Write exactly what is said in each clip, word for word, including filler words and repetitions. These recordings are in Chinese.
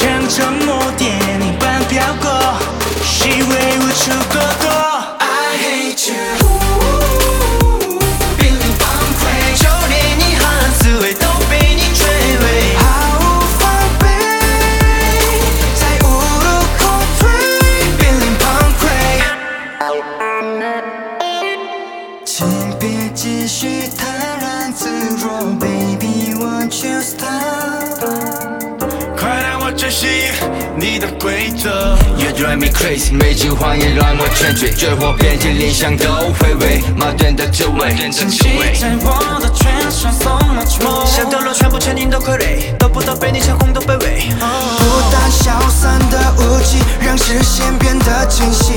像沉默电影般飘过，细微无处躲躲。I hate you， 濒临崩溃，就连遗憾滋味都被你摧毁，毫无防备，再无路后退，濒临崩溃。请别继续坦然自若 ，Baby won't you stop？ 快让我学习你的规则。 You drive me crazy， 每句谎言让我沉醉，绝活遍体鳞伤都回味，矛盾的滋味。 惊喜在我的全身 ，so much more。 想掉落全部全因都傀儡，得不到被你抢红都卑微。 不但消散的雾气，让视线变得清晰。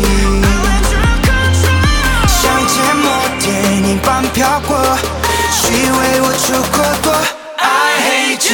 像芥末电影般飘过，虚伪无处躲躲。I hate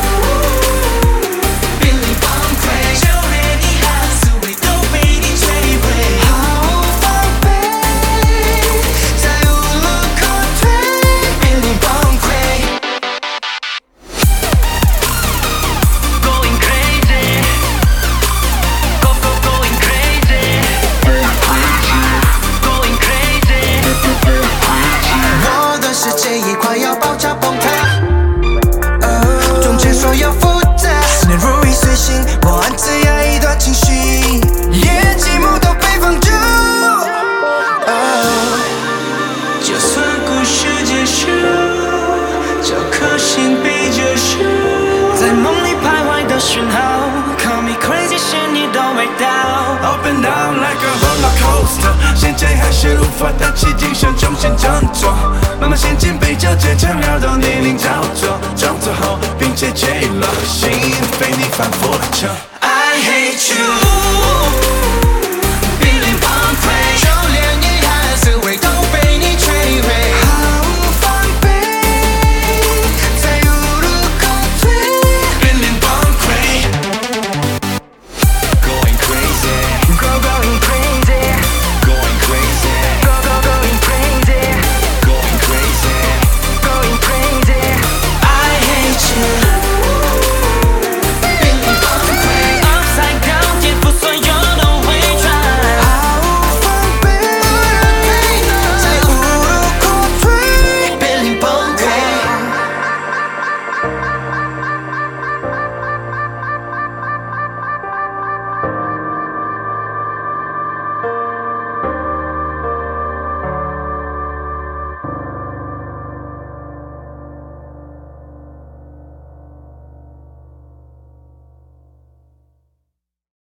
you。Call me crazy， 是你都没到。 Up and down like a roller coaster， 现在还是无法打起精神重新振作，慢慢陷进被纠结缠绕的泥泞焦灼，撞错后并且坠落，心被你反复了车。 I hate you。